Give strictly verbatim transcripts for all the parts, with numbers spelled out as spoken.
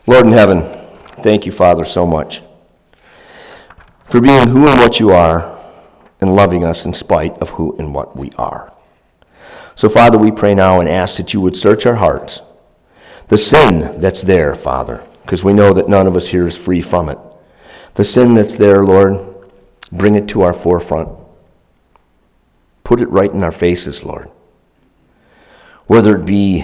Lord in heaven, thank you, Father, so much for being who and what you are and loving us in spite of who and what we are. So, Father, we pray now and ask that you would search our hearts. The sin that's there, Father, because we know that none of us here is free from it. The sin that's there, Lord, bring it to our forefront. Put it right in our faces, Lord. Whether it be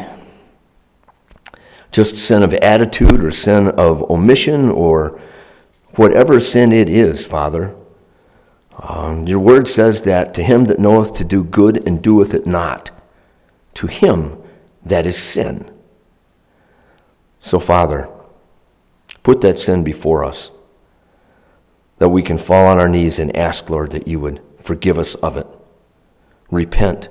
just sin of attitude or sin of omission or whatever sin it is, Father. Um, your word says that to him that knoweth to do good and doeth it not, to him that is sin. So, Father, put that sin before us, that we can fall on our knees and ask, Lord, that you would forgive us of it. Repent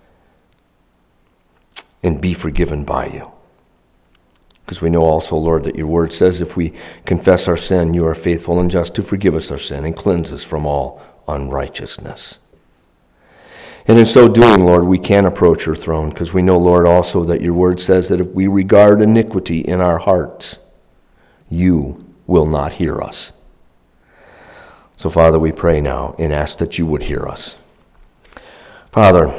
and be forgiven by you. Because we know also, Lord, that your word says if we confess our sin, you are faithful and just to forgive us our sin and cleanse us from all unrighteousness. And in so doing, Lord, we can approach your throne because we know, Lord, also that your word says that if we regard iniquity in our hearts, you will not hear us. So, Father, we pray now and ask that you would hear us. Father,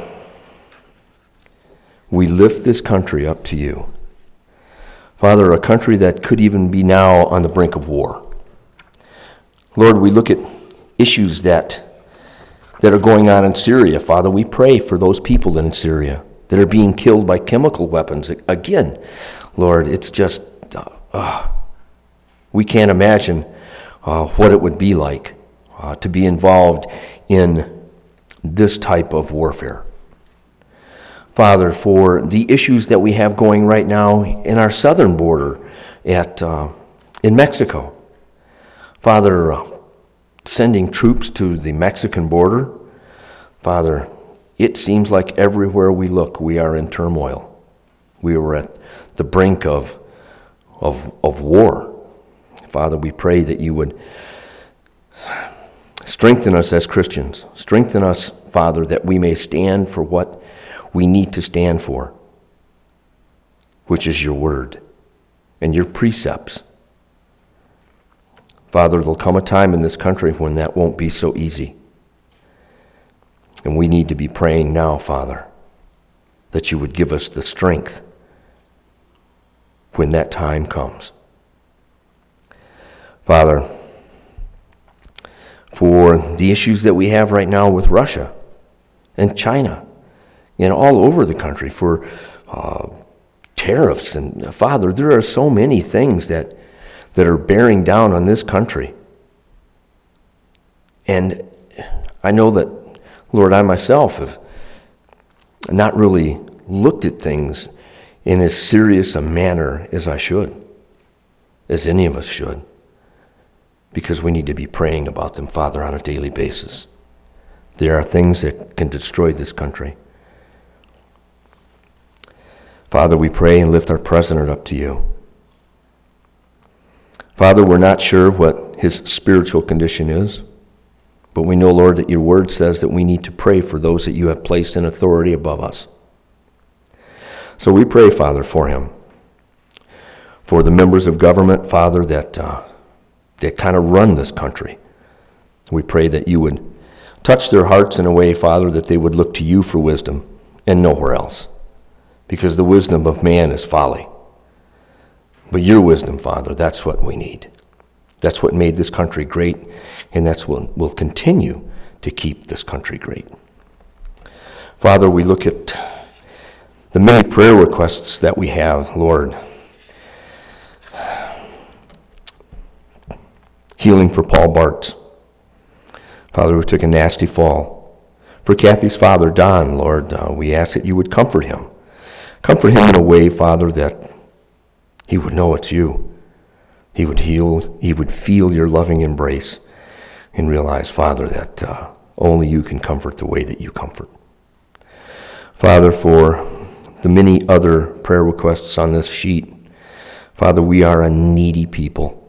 we lift this country up to you. Father, a country that could even be now on the brink of war. Lord, we look at issues that, that are going on in Syria. Father, we pray for those people in Syria that are being killed by chemical weapons. Again, Lord, it's just, uh, uh, we can't imagine uh, what it would be like uh, to be involved in this type of warfare. Father, for the issues that we have going right now in our southern border at uh, in Mexico. Father, uh, sending troops to the Mexican border. Father, it seems like everywhere we look, we are in turmoil. We are at the brink of, of, of war. Father, we pray that you would strengthen us as Christians. Strengthen us, Father, that we may stand for what we need to stand for, which is your word and your precepts. Father, there'll come a time in this country when that won't be so easy. And we need to be praying now, Father, that you would give us the strength when that time comes. Father, for the issues that we have right now with Russia and China, and all over the country for uh, tariffs. And Father, there are so many things that, that are bearing down on this country. And I know that, Lord, I myself have not really looked at things in as serious a manner as I should, as any of us should, because we need to be praying about them, Father, on a daily basis. There are things that can destroy this country. Father, we pray and lift our president up to you. Father, we're not sure what his spiritual condition is, but we know, Lord, that your word says that we need to pray for those that you have placed in authority above us. So we pray, Father, for him, for the members of government, Father, that, uh, that kind of run this country. We pray that you would touch their hearts in a way, Father, that they would look to you for wisdom and nowhere else. Because the wisdom of man is folly. But your wisdom, Father, that's what we need. That's what made this country great, and that's what will continue to keep this country great. Father, we look at the many prayer requests that we have, Lord. Healing for Paul Bartz, Father, who took a nasty fall. For Kathy's father, Don, Lord, uh, we ask that you would comfort him. Comfort him in a way, Father, that he would know it's you. He would heal, he would feel your loving embrace and realize, Father, that uh, only you can comfort the way that you comfort. Father, for the many other prayer requests on this sheet, Father, we are a needy people.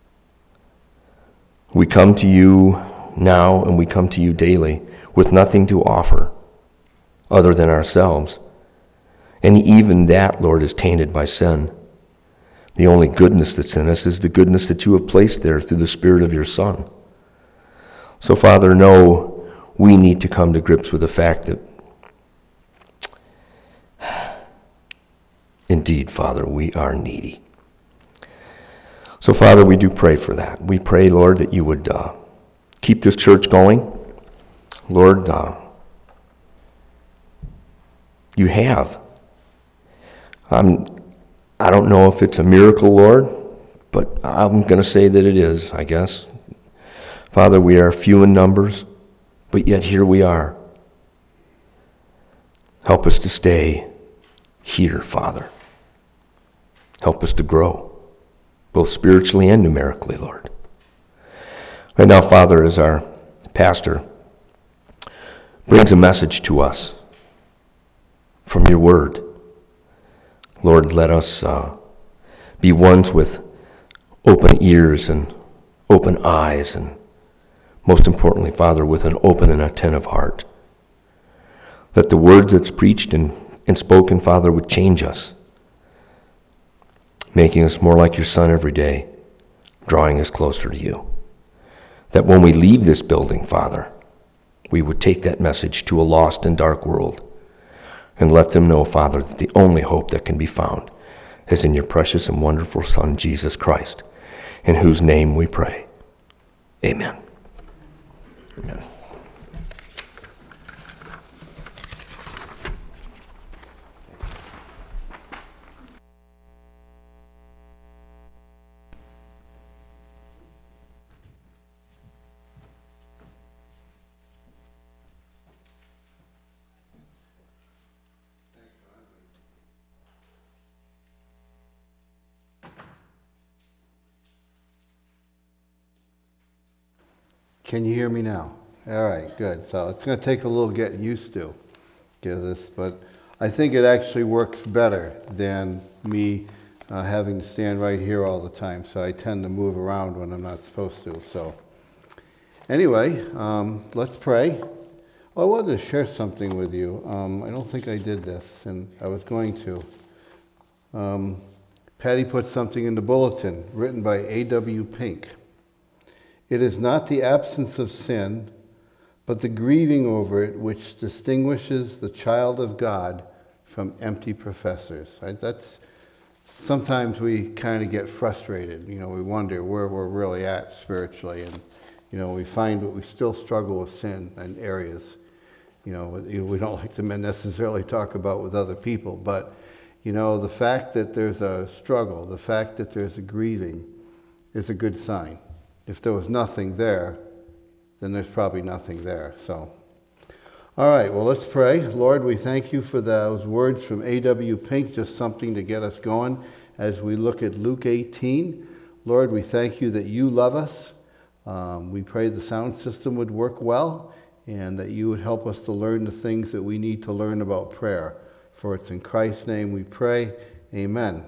We come to you now and we come to you daily with nothing to offer other than ourselves. And even that, Lord, is tainted by sin. The only goodness that's in us is the goodness that you have placed there through the Spirit of your Son. So, Father, no, we need to come to grips with the fact that indeed, Father, we are needy. So, Father, we do pray for that. We pray, Lord, that you would uh, keep this church going. Lord, uh, you have. I'm, I don't know if it's a miracle, Lord, but I'm going to say that it is, I guess. Father, we are few in numbers, but yet here we are. Help us to stay here, Father. Help us to grow, both spiritually and numerically, Lord. Right now, Father, as our pastor brings a message to us from your word, Lord, let us uh, be ones with open ears and open eyes, and most importantly, Father, with an open and attentive heart. That the words that's preached and, and spoken, Father, would change us, making us more like your Son every day, drawing us closer to you. That when we leave this building, Father, we would take that message to a lost and dark world and let them know, Father, that the only hope that can be found is in your precious and wonderful Son, Jesus Christ, in whose name we pray. Amen. Amen. Can you hear me now? All right, good. So it's going to take a little getting used to get this, but I think it actually works better than me uh, having to stand right here all the time. So I tend to move around when I'm not supposed to. So anyway, um, let's pray. Oh, I wanted to share something with you. Um, I don't think I did this, and I was going to. Um, Patty put something in the bulletin written by A W Pink. It is not the absence of sin, but the grieving over it which distinguishes the child of God from empty professors. Right? That's sometimes we kind of get frustrated. You know, we wonder where we're really at spiritually, and you know, we find that we still struggle with sin in areas. You know, we don't like to necessarily talk about with other people, but you know, the fact that there's a struggle, the fact that there's a grieving, is a good sign. If there was nothing there, then there's probably nothing there. So, all right, well, let's pray. Lord, we thank you for those words from A W Pink, just something to get us going as we look at Luke eighteen. Lord, we thank you that you love us. Um, we pray the sound system would work well and that you would help us to learn the things that we need to learn about prayer. For it's in Christ's name we pray. Amen.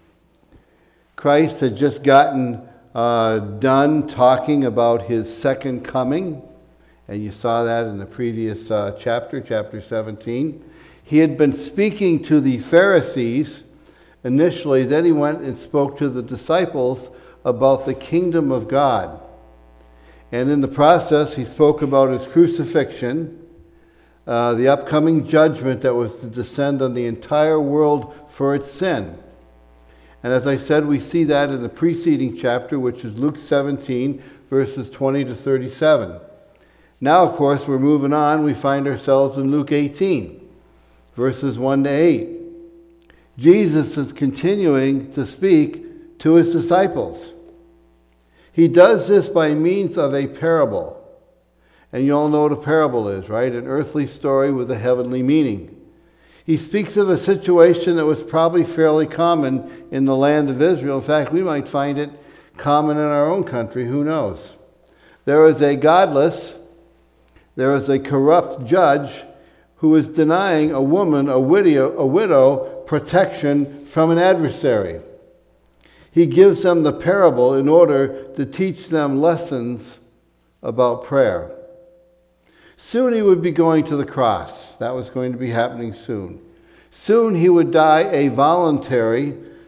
Christ had just gotten Uh, done talking about his second coming, and you saw that in the previous uh, chapter, chapter seventeen. He had been speaking to the Pharisees initially, then he went and spoke to the disciples about the kingdom of God. And in the process, he spoke about his crucifixion, uh, the upcoming judgment that was to descend on the entire world for its sin. And as I said, we see that in the preceding chapter, which is Luke seventeen, verses twenty to thirty-seven. Now, of course, we're moving on. We find ourselves in Luke eighteen, verses one to eight. Jesus is continuing to speak to his disciples. He does this by means of a parable. And you all know what a parable is, right? An earthly story with a heavenly meaning. He speaks of a situation that was probably fairly common in the land of Israel. In fact, we might find it common in our own country. Who knows? There is a godless, there is a corrupt judge who is denying a woman, a widow, a widow, protection from an adversary. He gives them the parable in order to teach them lessons about prayer. Soon he would be going to the cross. That was going to be happening soon. Soon he would die a voluntary,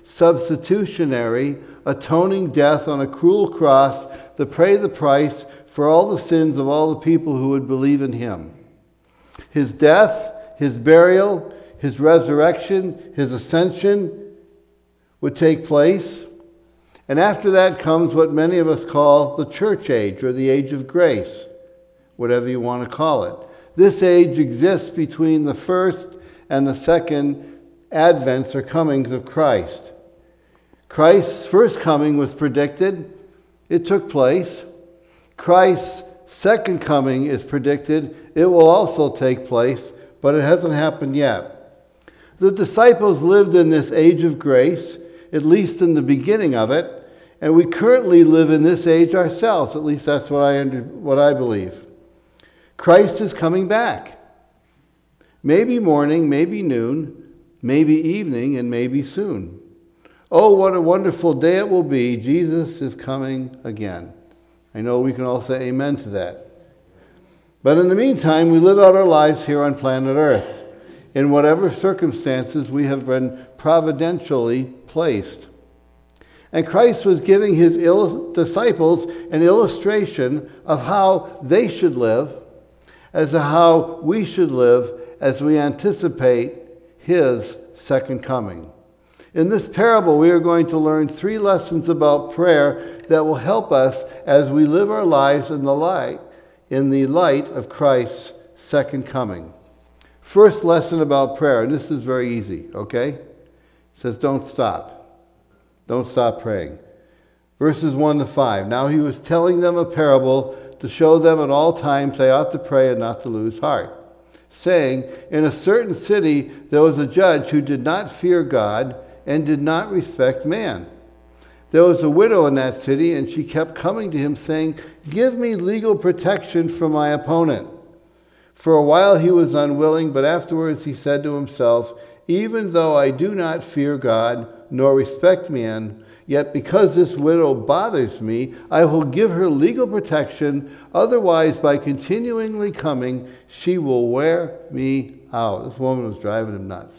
substitutionary, atoning death on a cruel cross to pay the price for all the sins of all the people who would believe in him. His death, his burial, his resurrection, his ascension would take place. And after that comes what many of us call the church age, or the age of grace, whatever you want to call it. This age exists between the first and the second advents or comings of Christ. Christ's first coming was predicted. It took place. Christ's second coming is predicted. It will also take place, but it hasn't happened yet. The disciples lived in this age of grace, at least in the beginning of it, and we currently live in this age ourselves. At least that's what I under, what I believe. Christ is coming back. Maybe morning, maybe noon, maybe evening, and maybe soon. Oh, what a wonderful day it will be. Jesus is coming again. I know we can all say amen to that. But in the meantime, we live out our lives here on planet Earth, in whatever circumstances we have been providentially placed. And Christ was giving his il- disciples an illustration of how they should live, as to how we should live as we anticipate his second coming. In this parable, we are going to learn three lessons about prayer that will help us as we live our lives in the light, in the light of Christ's second coming. First lesson about prayer, and this is very easy, okay? It says, don't stop. Don't stop praying. Verses one to five. Now he was telling them a parable to show them at all times they ought to pray and not to lose heart, saying, in a certain city there was a judge who did not fear God and did not respect man. There was a widow in that city, and she kept coming to him, saying, give me legal protection from my opponent. For a while he was unwilling, but afterwards he said to himself, even though I do not fear God nor respect man, yet because this widow bothers me, I will give her legal protection. Otherwise, by continually coming, she will wear me out. This woman was driving him nuts.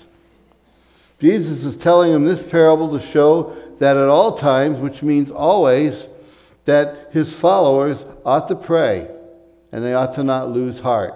Jesus is telling him this parable to show that at all times, which means always, that his followers ought to pray and they ought to not lose heart.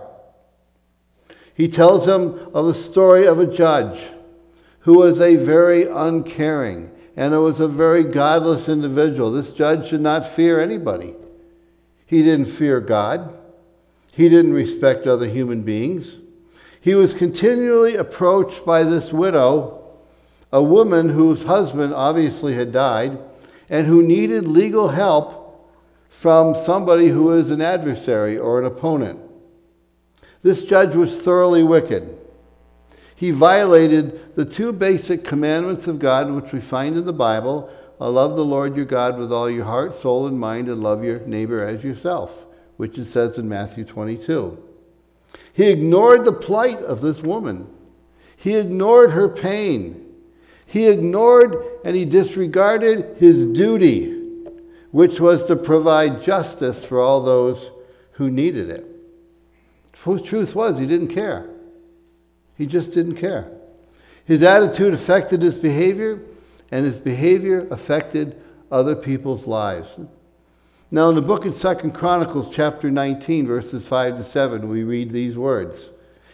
He tells him of the story of a judge who was a very uncaring and it was a very godless individual. This judge did not fear anybody. He didn't fear God. He didn't respect other human beings. He was continually approached by this widow, a woman whose husband obviously had died and who needed legal help from somebody who was an adversary or an opponent. This judge was thoroughly wicked. He violated the two basic commandments of God, which we find in the Bible. Love the Lord your God with all your heart, soul, and mind, and love your neighbor as yourself, which it says in Matthew twenty-two. He ignored the plight of this woman. He ignored her pain. He ignored and he disregarded his duty, which was to provide justice for all those who needed it. The truth was, he didn't care. He just didn't care. His attitude affected his behavior, and his behavior affected other people's lives. Now, in the book of Second Chronicles, chapter nineteen, verses five to seven, we read these words.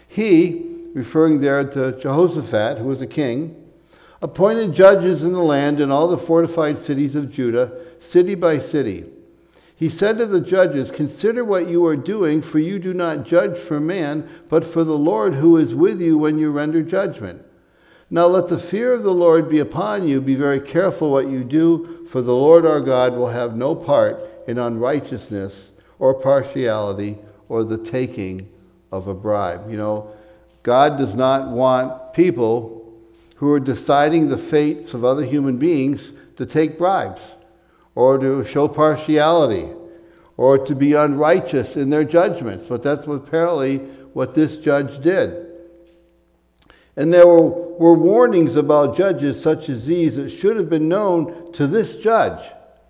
He, referring there to Jehoshaphat, who was a king, appointed judges in the land in all the fortified cities of Judah, city by city. He said to the judges, consider what you are doing, for you do not judge for man, but for the Lord who is with you when you render judgment. Now let the fear of the Lord be upon you. Be very careful what you do, for the Lord our God will have no part in unrighteousness or partiality or the taking of a bribe. You know, God does not want people who are deciding the fates of other human beings to take bribes or to show partiality or to be unrighteous in their judgments. But that's what, apparently what this judge did. And there were, were warnings about judges such as these that should have been known to this judge.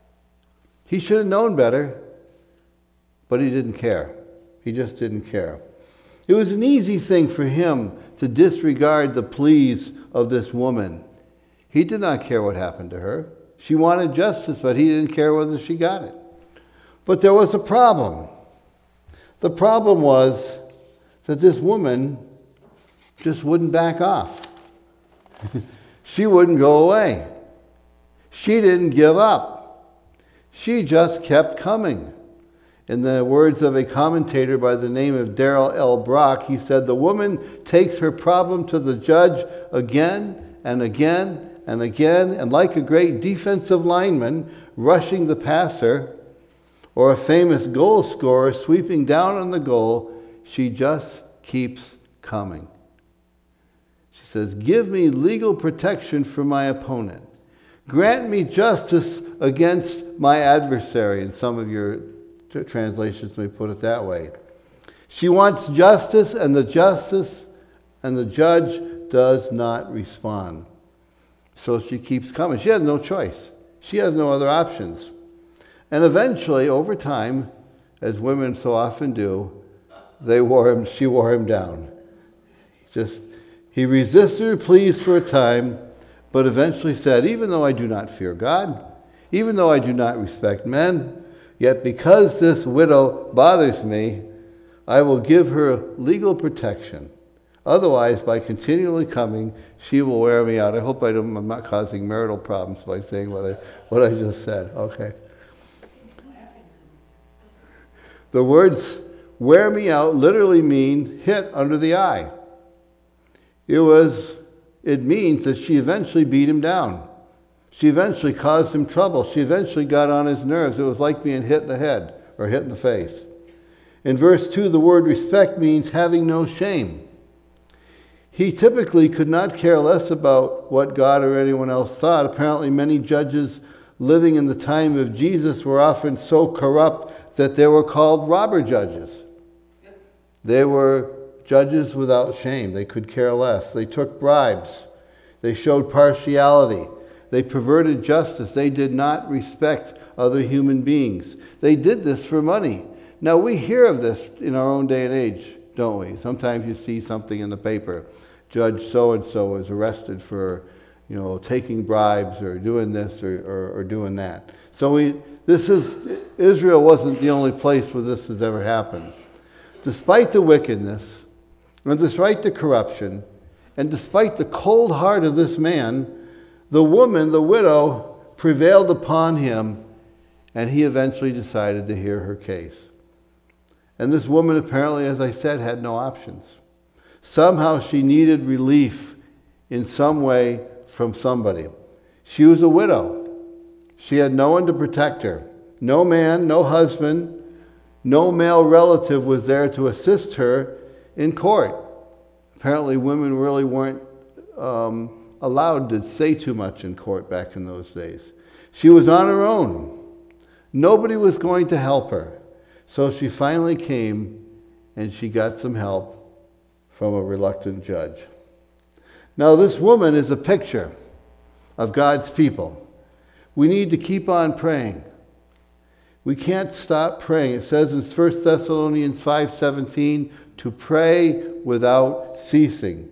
He should have known better, but he didn't care. He just didn't care. It was an easy thing for him to disregard the pleas of this woman. He did not care what happened to her. She wanted justice, but he didn't care whether she got it. But there was a problem. The problem was that this woman just wouldn't back off. She wouldn't go away. She didn't give up. She just kept coming. In the words of a commentator by the name of Darrell L. Brock, he said, "The woman takes her problem to the judge again and again and again, and like a great defensive lineman rushing the passer, or a famous goal scorer sweeping down on the goal, she just keeps coming." She says, "Give me legal protection for my opponent. Grant me justice against my adversary." And some of your translations may put it that way. She wants justice, and the justice and the judge does not respond. So she keeps coming. She has no choice. She has no other options. And eventually, over time, as women so often do, they wore him, she wore him down. Just, he resisted her pleas for a time, but eventually said, "Even though I do not fear God, even though I do not respect men, yet because this widow bothers me, I will give her legal protection. Otherwise, by continually coming, she will wear me out." I hope I don't, I'm not causing marital problems by saying what I, what I just said. Okay. The words "wear me out" literally mean hit under the eye. It was, it means that she eventually beat him down. She eventually caused him trouble. She eventually got on his nerves. It was like being hit in the head or hit in the face. In verse two, the word respect means having no shame. He typically could not care less about what God or anyone else thought. Apparently, many judges living in the time of Jesus were often so corrupt that they were called robber judges. They were judges without shame. They could care less. They took bribes. They showed partiality. They perverted justice. They did not respect other human beings. They did this for money. Now, we hear of this in our own day and age, don't we? Sometimes you see something in the paper. Judge so-and-so is arrested for, you know, taking bribes or doing this or, or, or doing that. So we, this is, Israel wasn't the only place where this has ever happened. Despite the wickedness, and despite the corruption, and despite the cold heart of this man, the woman, the widow, prevailed upon him, and he eventually decided to hear her case. And this woman apparently, as I said, had no options. Somehow she needed relief in some way from somebody. She was a widow. She had no one to protect her. No man, no husband, no male relative was there to assist her in court. Apparently women really weren't um, allowed to say too much in court back in those days. She was on her own. Nobody was going to help her. So she finally came and she got some help from a reluctant judge. Now this woman is a picture of God's people. We need to keep on praying. We can't stop praying. It says in First Thessalonians five seventeen to pray without ceasing,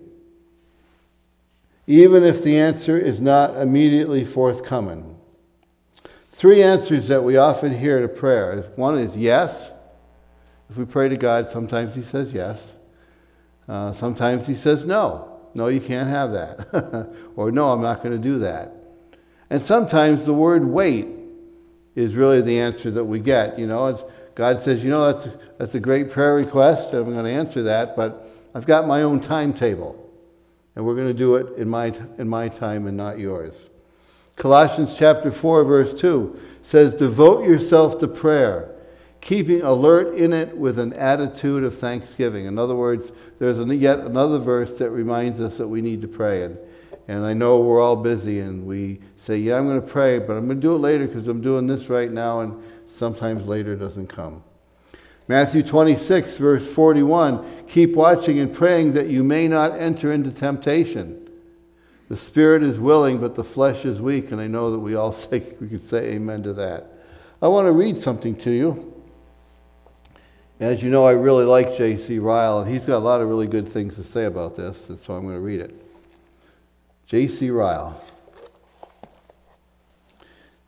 even if the answer is not immediately forthcoming. Three answers that we often hear to prayer. One is yes. If we pray to God, sometimes he says yes. Uh, sometimes he says no. No, you can't have that. Or no, I'm not going to do that. And sometimes the word wait is really the answer that we get. You know, it's, God says, you know, that's, that's a great prayer request, and I'm going to answer that, but I've got my own timetable, and we're going to do it in my, in my time and not yours. Colossians chapter four, verse two says, devote yourself to prayer, keeping alert in it with an attitude of thanksgiving. In other words, there's an, yet another verse that reminds us that we need to pray. And, and I know we're all busy, and we say, yeah, I'm going to pray, but I'm going to do it later because I'm doing this right now, and sometimes later doesn't come. Matthew twenty-six, verse forty-one, keep watching and praying that you may not enter into temptation. The spirit is willing, but the flesh is weak, and I know that we all say, we could say amen to that. I want to read something to you. As you know, I really like J C Ryle, and he's got a lot of really good things to say about this, and so I'm going to read it. J C Ryle.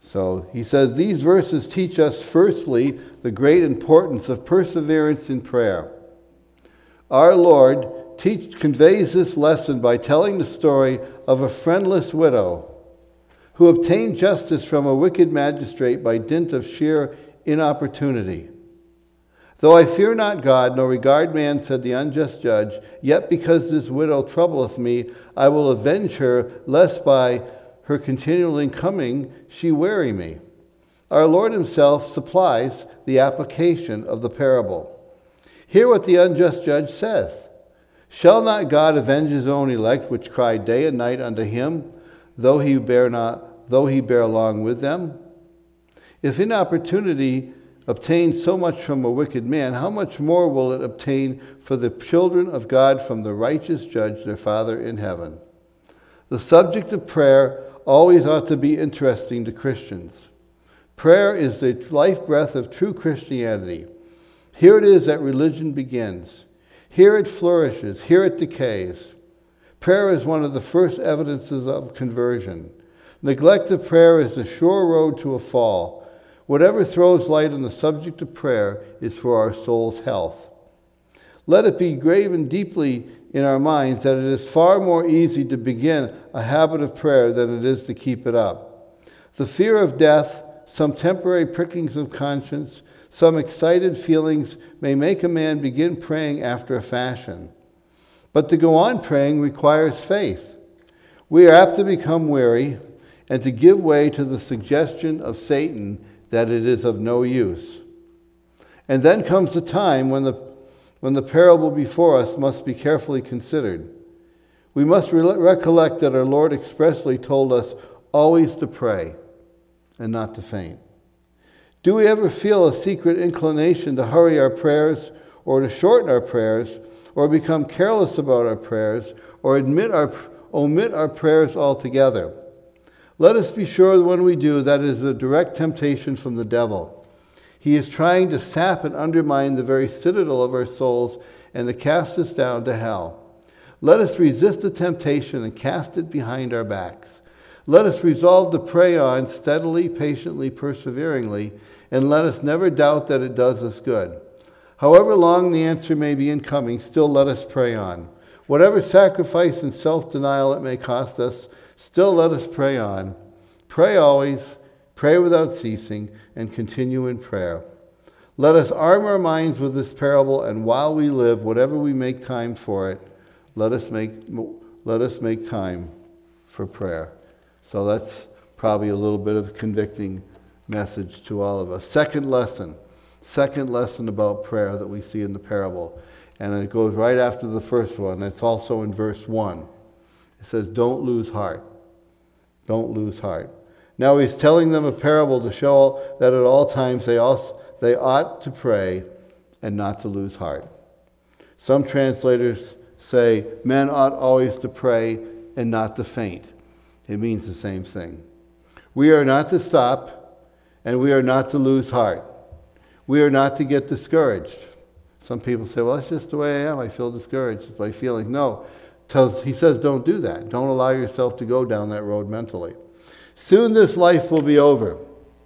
So he says, these verses teach us, firstly, the great importance of perseverance in prayer. Our Lord teach, conveys this lesson by telling the story of a friendless widow who obtained justice from a wicked magistrate by dint of sheer inopportunity. Though I fear not God, nor regard man, said the unjust judge, yet because this widow troubleth me, I will avenge her, lest by her continually coming she weary me. Our Lord himself supplies the application of the parable. Hear what the unjust judge saith. Shall not God avenge his own elect, which cry day and night unto him, though he bear not, though he bear along with them? If inopportunity obtains so much from a wicked man, how much more will it obtain for the children of God from the righteous judge, their Father in heaven? The subject of prayer always ought to be interesting to Christians. Prayer is the life breath of true Christianity. Here it is that religion begins. Here it flourishes. Here it decays. Prayer is one of the first evidences of conversion. Neglect of prayer is the sure road to a fall. Whatever throws light on the subject of prayer is for our soul's health. Let it be graven deeply in our minds that it is far more easy to begin a habit of prayer than it is to keep it up. The fear of death, some temporary prickings of conscience, some excited feelings may make a man begin praying after a fashion. But to go on praying requires faith. We are apt to become weary and to give way to the suggestion of Satan that it is of no use. And then comes the time when the when the parable before us must be carefully considered. We must re- recollect that our Lord expressly told us always to pray and not to faint. Do we ever feel a secret inclination to hurry our prayers or to shorten our prayers or become careless about our prayers or admit our, omit our prayers altogether? Let us be sure that when we do, that is a direct temptation from the devil. He is trying to sap and undermine the very citadel of our souls and to cast us down to hell. Let us resist the temptation and cast it behind our backs. Let us resolve to pray on steadily, patiently, perseveringly, and let us never doubt that it does us good. However long the answer may be in coming, still let us pray on. Whatever sacrifice and self-denial it may cost us, still let us pray on. Pray always, pray without ceasing, and continue in prayer. Let us arm our minds with this parable, and while we live, whatever we make time for it, let us make, let us make time for prayer. So that's probably a little bit of a convicting message to all of us. Second lesson, second lesson about prayer that we see in the parable. And it goes right after the first one. It's also in verse one. It says, don't lose heart. Don't lose heart. Now he's telling them a parable to show that at all times they also, they ought to pray and not to lose heart. Some translators say men ought always to pray and not to faint. It means the same thing. We are not to stop and we are not to lose heart. We are not to get discouraged. Some people say, well, that's just the way I am. I feel discouraged. It's my feeling. No, tells, he says don't do that. Don't allow yourself to go down that road mentally. Soon this life will be over.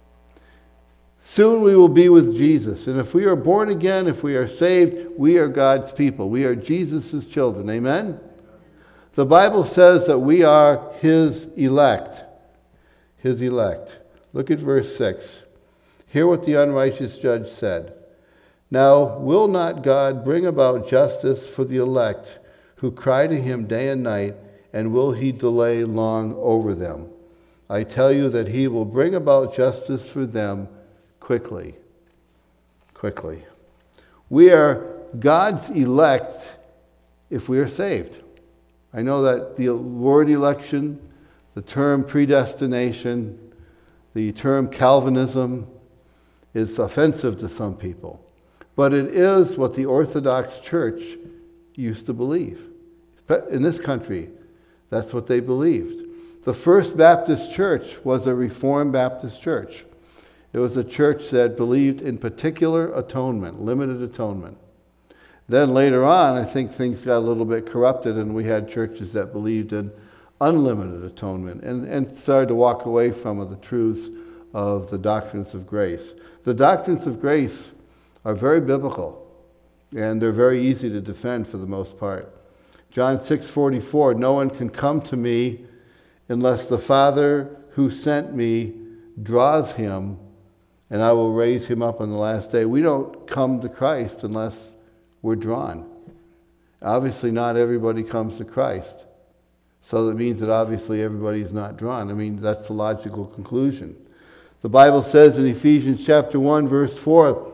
Soon we will be with Jesus. And if we are born again, if we are saved, we are God's people. We are Jesus' children. Amen? The Bible says that we are his elect. His elect. Look at verse six. Hear what the unrighteous judge said. Now, will not God bring about justice for the elect who cry to him day and night, and will he delay long over them? I tell you that he will bring about justice for them quickly. Quickly. We are God's elect if we are saved. I know that the word election, the term predestination, the term Calvinism is offensive to some people. But it is what the Orthodox Church used to believe. In this country, that's what they believed. The First Baptist Church was a Reformed Baptist church. It was a church that believed in particular atonement, limited atonement. Then later on, I think things got a little bit corrupted, and we had churches that believed in unlimited atonement and, and started to walk away from the truths of the doctrines of grace. The doctrines of grace are very biblical, and they're very easy to defend for the most part. John six forty-four, no one can come to me unless the Father who sent me draws him, and I will raise him up on the last day. We don't come to Christ unless we're drawn. Obviously, not everybody comes to Christ. So that means that obviously everybody is not drawn. I mean, that's the logical conclusion. The Bible says in Ephesians chapter one, verse four,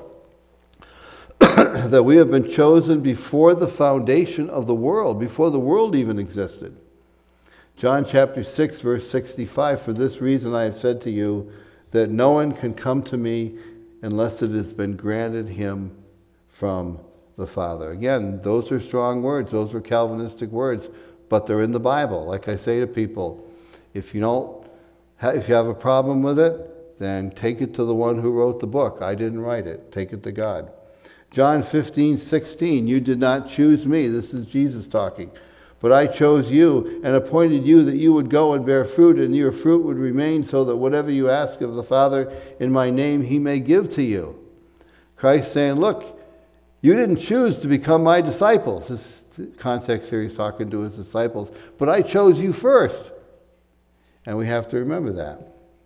that we have been chosen before the foundation of the world, before the world even existed. John chapter six, verse sixty-five, for this reason I have said to you that no one can come to me unless it has been granted him from the Father. Again, those are strong words. Those are Calvinistic words, but they're in the Bible. Like I say to people, if you don't, if you have a problem with it, then take it to the one who wrote the book. I didn't write it. Take it to God. John fifteen, sixteen, you did not choose me. This is Jesus talking. But I chose you and appointed you that you would go and bear fruit, and your fruit would remain, so that whatever you ask of the Father in my name, he may give to you. Christ saying, look, you didn't choose to become my disciples. This context here, he's talking to his disciples. But I chose you first. And we have to remember that.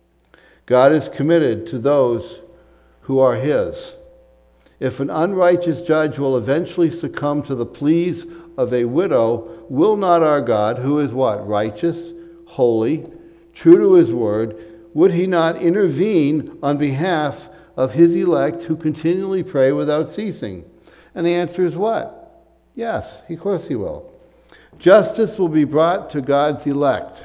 God is committed to those who are his. If an unrighteous judge will eventually succumb to the pleas of a widow, will not our God, who is what? Righteous, holy, true to his word, would he not intervene on behalf of his elect who continually pray without ceasing? And the answer is what? Yes, of course he will. Justice will be brought to God's elect,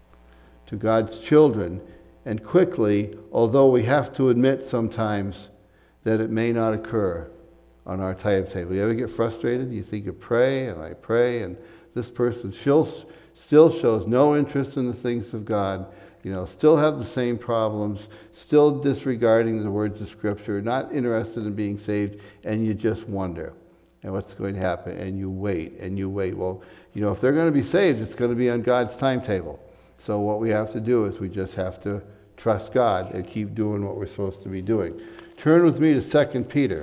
to God's children, and quickly, although we have to admit sometimes that it may not occur on our timetable. You ever get frustrated? You think you pray, and I pray, and this person still, still shows no interest in the things of God, you know, still have the same problems, still disregarding the words of Scripture, not interested in being saved, and you just wonder, and what's going to happen, and you wait, and you wait. Well, you know, if they're going to be saved, it's going to be on God's timetable. So what we have to do is we just have to trust God and keep doing what we're supposed to be doing. Turn with me to Second Peter.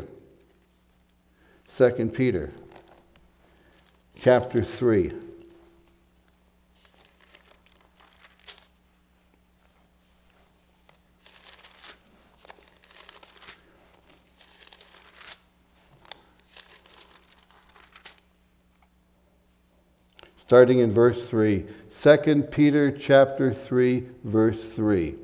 Second Peter, chapter three. Starting in verse three. Second Peter chapter three, verse three.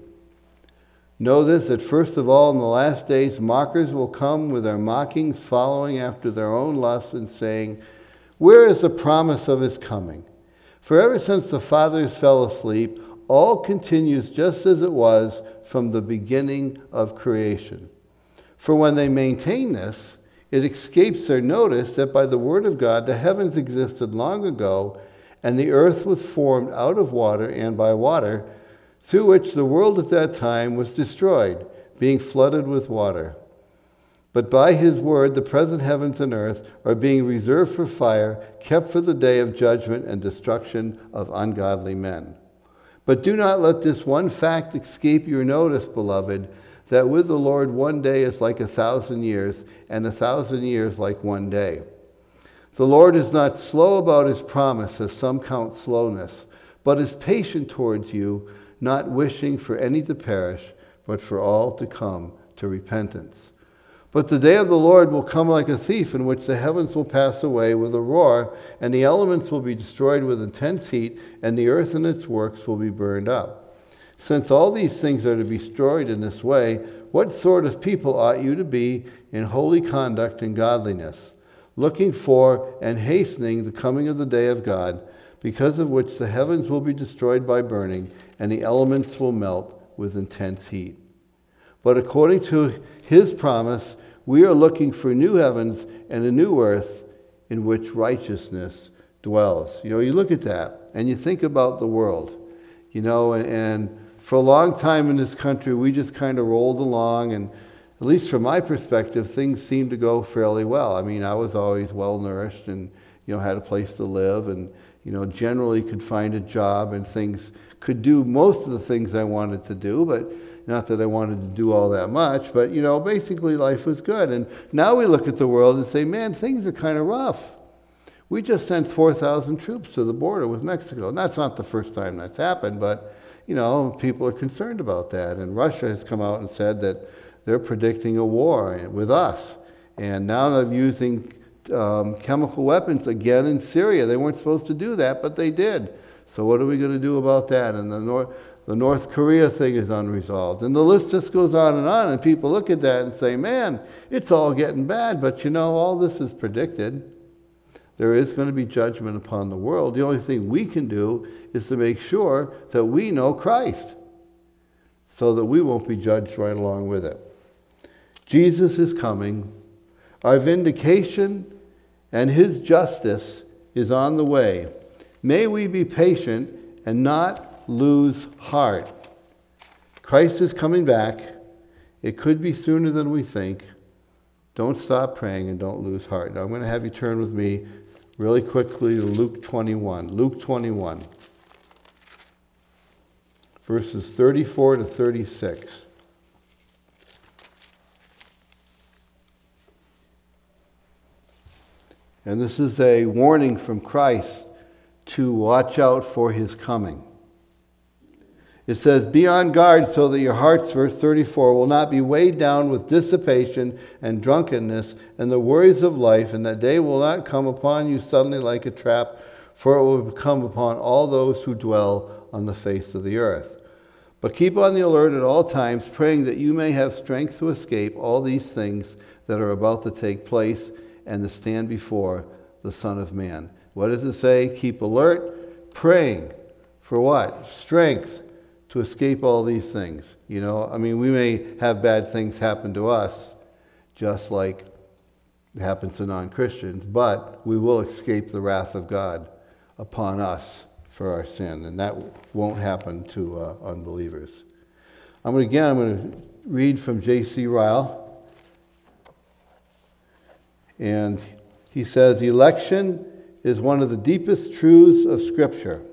Know this, that first of all, in the last days, mockers will come with their mockings, following after their own lusts, and saying, where is the promise of his coming? For ever since the fathers fell asleep, all continues just as it was from the beginning of creation. For when they maintain this, it escapes their notice that by the word of God the heavens existed long ago, and the earth was formed out of water and by water, through which the world at that time was destroyed, being flooded with water. But by his word the present heavens and earth are being reserved for fire, kept for the day of judgment and destruction of ungodly men. But do not let this one fact escape your notice, beloved, that with the Lord one day is like a thousand years, and a thousand years like one day. The Lord is not slow about his promise, as some count slowness, but is patient towards you, not wishing for any to perish, but for all to come to repentance. But the day of the Lord will come like a thief, in which the heavens will pass away with a roar, and the elements will be destroyed with intense heat, and the earth and its works will be burned up. Since all these things are to be destroyed in this way, what sort of people ought you to be in holy conduct and godliness, looking for and hastening the coming of the day of God, because of which the heavens will be destroyed by burning, and the elements will melt with intense heat. But according to his promise, we are looking for new heavens and a new earth in which righteousness dwells. You know, you look at that and you think about the world, you know, and, and for a long time in this country, we just kind of rolled along, and at least from my perspective, things seemed to go fairly well. I mean, I was always well-nourished and, you know, had a place to live, and, you know, generally could find a job, and things could do most of the things I wanted to do. But, Not that I wanted to do all that much, but, you know, basically life was good. And now we look at the world and say, man, things are kind of rough. We just sent four thousand troops to the border with Mexico. And that's not the first time that's happened, but, you know, people are concerned about that. And Russia has come out and said that they're predicting a war with us. And now they're using um, chemical weapons again in Syria. They weren't supposed to do that, but they did. So what are we going to do about that? And the North, the North Korea thing is unresolved. And the list just goes on and on, and people look at that and say, man, it's all getting bad. But, you know, all this is predicted. There is going to be judgment upon the world. The only thing we can do is to make sure that we know Christ so that we won't be judged right along with it. Jesus is coming. Our vindication and his justice is on the way. May we be patient and not lose heart. Christ is coming back. It could be sooner than we think. Don't stop praying and don't lose heart. Now I'm going to have you turn with me really quickly to Luke twenty-one. Luke twenty-one, verses thirty-four to thirty-six. And this is a warning from Christ to watch out for his coming. It says, be on guard so that your hearts, verse thirty-four, will not be weighed down with dissipation and drunkenness and the worries of life, and that day will not come upon you suddenly like a trap, for it will come upon all those who dwell on the face of the earth. But keep on the alert at all times, praying that you may have strength to escape all these things that are about to take place and to stand before the Son of Man. What does it say? Keep alert, praying. For what? Strength to escape all these things. You know, I mean, we may have bad things happen to us, just like it happens to non-Christians, but we will escape the wrath of God upon us for our sin, and that won't happen to uh, unbelievers. I'm going to, again, I'm going to read from J C Ryle. And he says, election is one of the deepest truths of Scripture.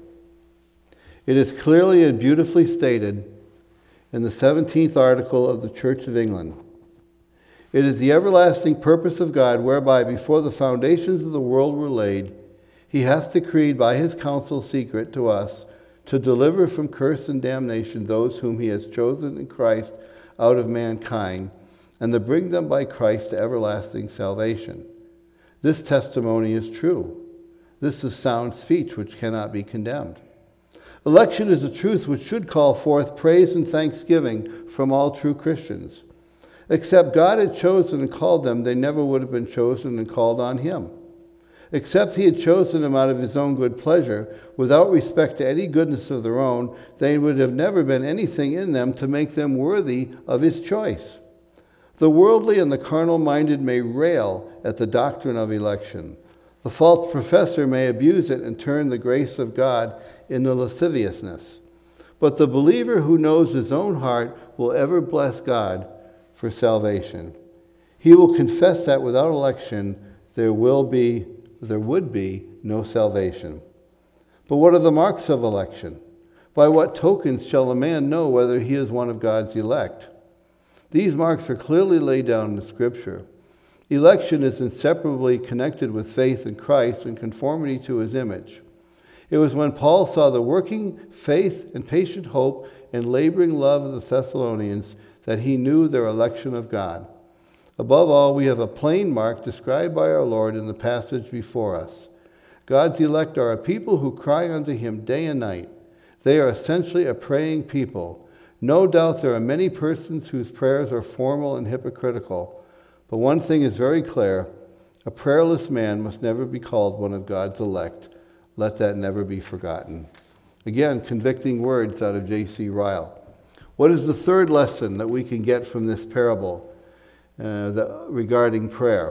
It is clearly and beautifully stated in the seventeenth article of the Church of England. It is the everlasting purpose of God, whereby before the foundations of the world were laid, he hath decreed by his counsel secret to us to deliver from curse and damnation those whom he has chosen in Christ out of mankind, and to bring them by Christ to everlasting salvation. This testimony is true. This is sound speech which cannot be condemned. Election is a truth which should call forth praise and thanksgiving from all true Christians. Except God had chosen and called them, they never would have been chosen and called on him. Except he had chosen them out of his own good pleasure, without respect to any goodness of their own, there would have never been anything in them to make them worthy of his choice. The worldly and the carnal-minded may rail at the doctrine of election. The false professor may abuse it and turn the grace of God into lasciviousness. But the believer who knows his own heart will ever bless God for salvation. He will confess that without election there will be, there would be no salvation. But what are the marks of election? By what tokens shall a man know whether he is one of God's elect? These marks are clearly laid down in the Scripture. Election is inseparably connected with faith in Christ and conformity to his image. It was when Paul saw the working faith and patient hope and laboring love of the Thessalonians that he knew their election of God. Above all, we have a plain mark described by our Lord in the passage before us. God's elect are a people who cry unto him day and night. They are essentially a praying people. No doubt there are many persons whose prayers are formal and hypocritical, but one thing is very clear: a prayerless man must never be called one of God's elect. Let that never be forgotten. Again, convicting words out of J C Ryle. What is the third lesson that we can get from this parable uh, the, regarding prayer?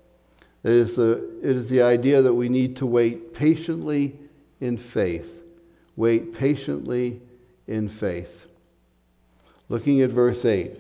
It is, the, it is the idea that we need to wait patiently in faith. Wait patiently in faith. Looking at verse eight.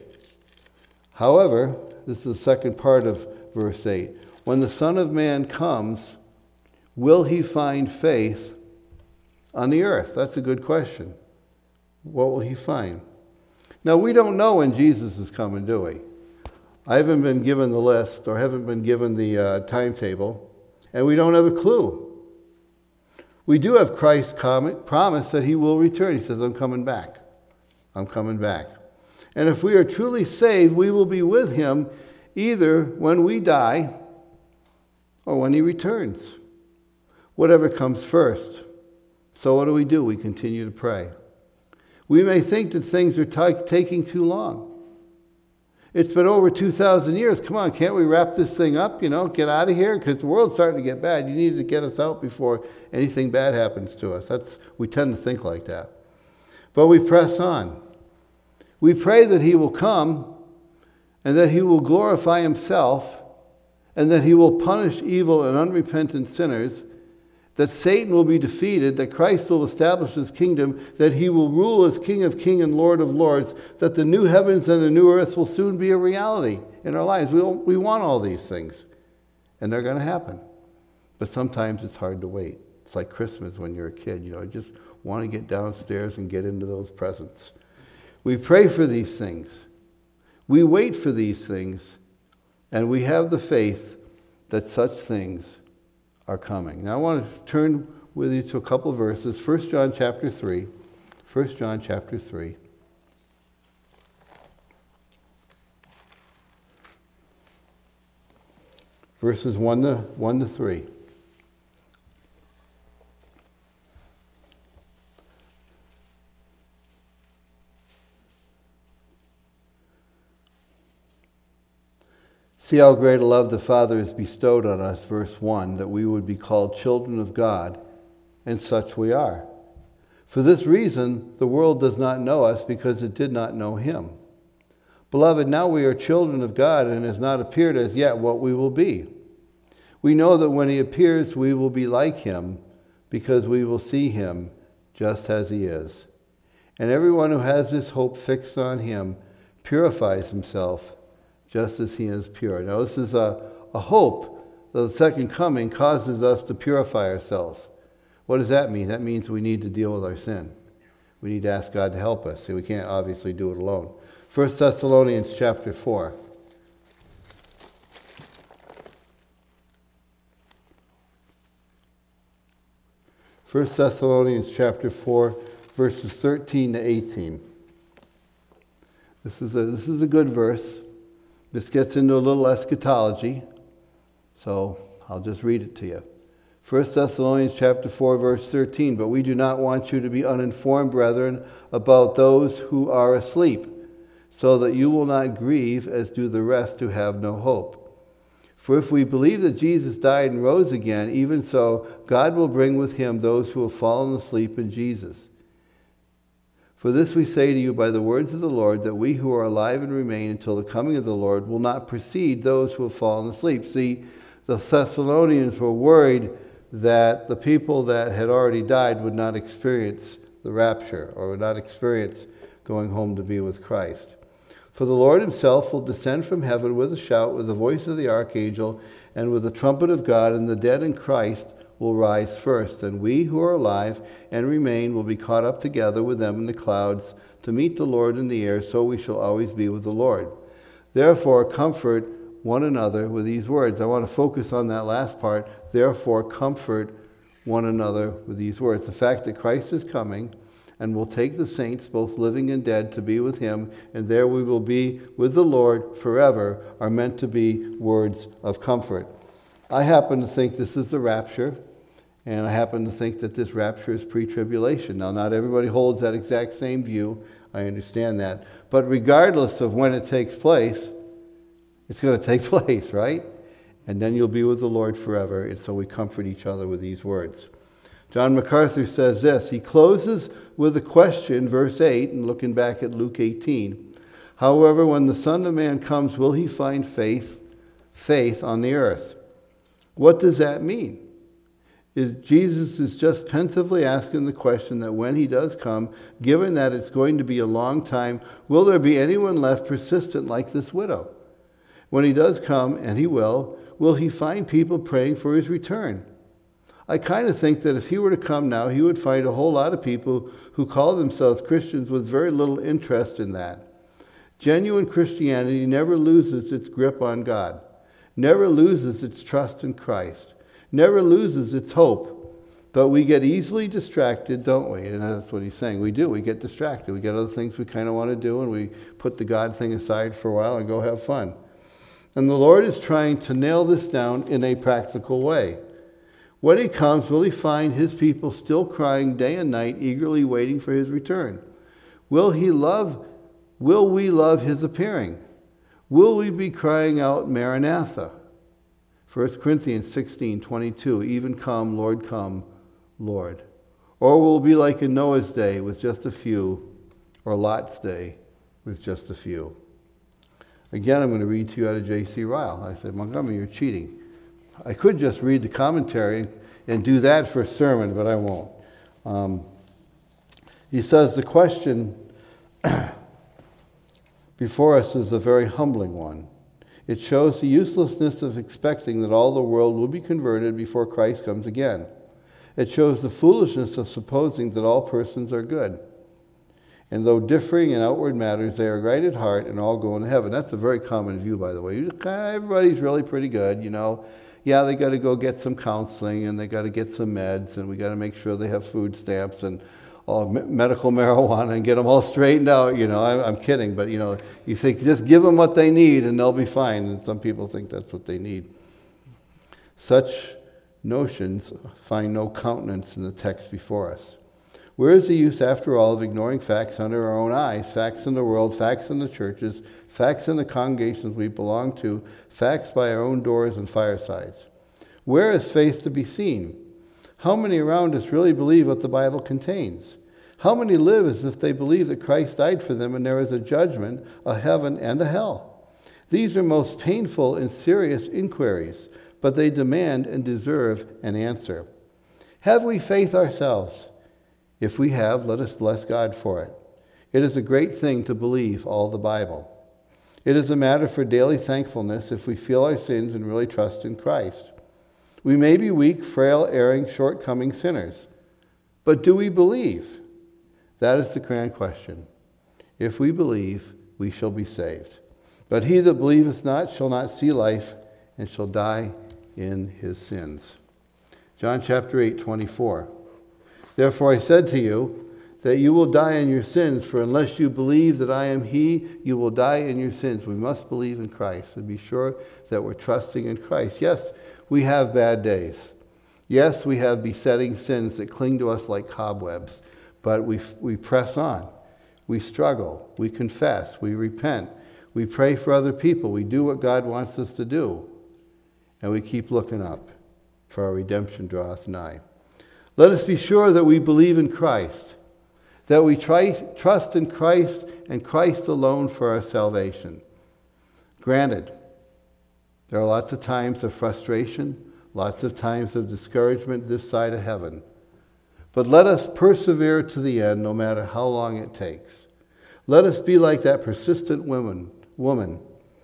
However, this is the second part of verse eight. When the Son of Man comes, will he find faith on the earth? That's a good question. What will he find? Now, we don't know when Jesus is coming, do we? I haven't been given the list or haven't been given the uh, timetable, and we don't have a clue. We do have Christ's comment, promise that he will return. He says, I'm coming back. I'm coming back. And if we are truly saved, we will be with him either when we die or when he returns. Whatever comes first. So what do we do? We continue to pray. We may think that things are t- taking too long. It's been over two thousand years. Come on, can't we wrap this thing up? You know, get out of here? Because the world's starting to get bad. You need to get us out before anything bad happens to us. That's we tend to think like that. But we press on. We pray that he will come and that he will glorify himself and that he will punish evil and unrepentant sinners, that Satan will be defeated, that Christ will establish his kingdom, that he will rule as King of Kings and Lord of Lords, that the new heavens and the new earth will soon be a reality in our lives. We, we want all these things, and they're going to happen. But sometimes it's hard to wait. It's like Christmas when you're a kid. You know, you just want to get downstairs and get into those presents. We pray for these things. We wait for these things, and we have the faith that such things are coming. Now I want to turn with you to a couple of verses. First John chapter three. First John chapter three. Verses one to one to three. See how great a love the Father has bestowed on us, verse one, that we would be called children of God, and such we are. For this reason, the world does not know us, because it did not know him. Beloved, now we are children of God, and it has not appeared as yet what we will be. We know that when he appears, we will be like him, because we will see him just as he is. And everyone who has this hope fixed on him purifies himself just as he is pure. Now this is a, a hope that the second coming causes us to purify ourselves. What does that mean? That means we need to deal with our sin. We need to ask God to help us. See, we can't obviously do it alone. First Thessalonians chapter four. First Thessalonians chapter four, verses thirteen to eighteen. This is a, this is a good verse. This gets into a little eschatology, so I'll just read it to you. First Thessalonians chapter four, verse thirteen, but we do not want you to be uninformed, brethren, about those who are asleep, so that you will not grieve as do the rest who have no hope. For if we believe that Jesus died and rose again, even so, God will bring with him those who have fallen asleep in Jesus. For this we say to you by the words of the Lord, that we who are alive and remain until the coming of the Lord will not precede those who have fallen asleep. See, the Thessalonians were worried that the people that had already died would not experience the rapture, or would not experience going home to be with Christ. For the Lord himself will descend from heaven with a shout, with the voice of the archangel, and with the trumpet of God, and the dead in Christ will rise first, and we who are alive and remain will be caught up together with them in the clouds to meet the Lord in the air, so we shall always be with the Lord. Therefore, comfort one another with these words. I want to focus on that last part. Therefore, comfort one another with these words. The fact that Christ is coming and will take the saints, both living and dead, to be with him, and there we will be with the Lord forever, are meant to be words of comfort. I happen to think this is the rapture. And I happen to think that this rapture is pre-tribulation. Now, not everybody holds that exact same view. I understand that. But regardless of when it takes place, it's going to take place, right? And then you'll be with the Lord forever. And so we comfort each other with these words. John MacArthur says this. He closes with a question, verse eight, and looking back at Luke eighteen. However, when the Son of Man comes, will he find faith, faith on the earth? What does that mean? Is Jesus is just pensively asking the question that when he does come, given that it's going to be a long time, will there be anyone left persistent like this widow? When he does come, and he will, will he find people praying for his return? I kind of think that if he were to come now, he would find a whole lot of people who call themselves Christians with very little interest in that. Genuine Christianity never loses its grip on God, never loses its trust in Christ, never loses its hope. But we get easily distracted, don't we? And that's what he's saying. We do. We get distracted. We get other things we kind of want to do, and we put the God thing aside for a while and go have fun. And the Lord is trying to nail this down in a practical way. When he comes, will he find his people still crying day and night, eagerly waiting for his return? Will he love, will we love his appearing? Will we be crying out, Maranatha? First Corinthians sixteen twenty-two, even come, Lord, come, Lord. Or will be like in Noah's day with just a few, or Lot's day with just a few. Again, I'm going to read to you out of J C Ryle. I said, Montgomery, you're cheating. I could just read the commentary and do that for a sermon, but I won't. Um, he says the question before us is a very humbling one. It shows the uselessness of expecting that all the world will be converted before Christ comes again. It shows the foolishness of supposing that all persons are good. And though differing in outward matters, they are right at heart and all go into heaven. That's a very common view, by the way. Everybody's really pretty good, you know. Yeah, they got to go get some counseling, and they got to get some meds, and we got to make sure they have food stamps and all medical marijuana and get them all straightened out. You know, I'm, I'm kidding, but you know, you think just give them what they need and they'll be fine. And some people think that's what they need. Such notions find no countenance in the text before us. Where is the use, after all, of ignoring facts under our own eyes, facts in the world, facts in the churches, facts in the congregations we belong to, facts by our own doors and firesides? Where is faith to be seen? How many around us really believe what the Bible contains? How many live as if they believe that Christ died for them and there is a judgment, a heaven, and a hell? These are most painful and serious inquiries, but they demand and deserve an answer. Have we faith ourselves? If we have, let us bless God for it. It is a great thing to believe all the Bible. It is a matter for daily thankfulness if we feel our sins and really trust in Christ. We may be weak, frail, erring, shortcoming sinners, but do we believe? That is the grand question. If we believe, we shall be saved. But he that believeth not shall not see life, and shall die in his sins. John chapter eight, twenty-four. Therefore I said to you that you will die in your sins, for unless you believe that I am he, you will die in your sins. We must believe in Christ and be sure that we're trusting in Christ. Yes, we have bad days. Yes, we have besetting sins that cling to us like cobwebs, but we, we press on. We struggle. We confess. We repent. We pray for other people. We do what God wants us to do. And we keep looking up, for our redemption draweth nigh. Let us be sure that we believe in Christ, that we try, trust in Christ and Christ alone for our salvation. Granted, there are lots of times of frustration, lots of times of discouragement this side of heaven. But let us persevere to the end, no matter how long it takes. Let us be like that persistent woman, woman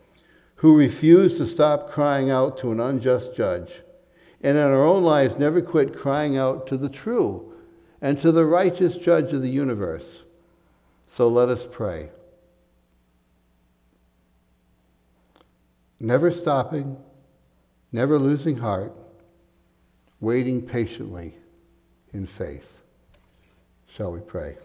who refused to stop crying out to an unjust judge, and in our own lives never quit crying out to the true and to the righteous judge of the universe. So let us pray. Never stopping, never losing heart, waiting patiently in faith. Shall we pray?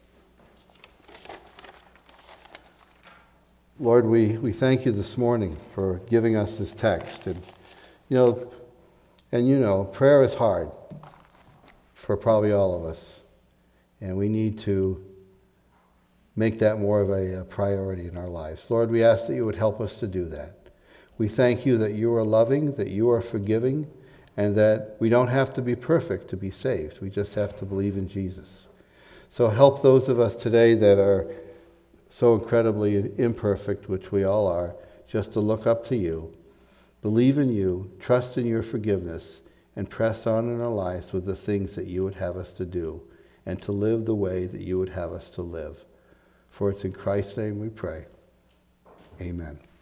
Lord, we, we thank you this morning for giving us this text. And you know, and you know, prayer is hard for probably all of us. And we need to make that more of a, a priority in our lives. Lord, we ask that you would help us to do that. We thank you that you are loving, that you are forgiving, and that we don't have to be perfect to be saved. We just have to believe in Jesus. So help those of us today that are so incredibly imperfect, which we all are, just to look up to you, believe in you, trust in your forgiveness, and press on in our lives with the things that you would have us to do, and to live the way that you would have us to live. For it's in Christ's name we pray. Amen.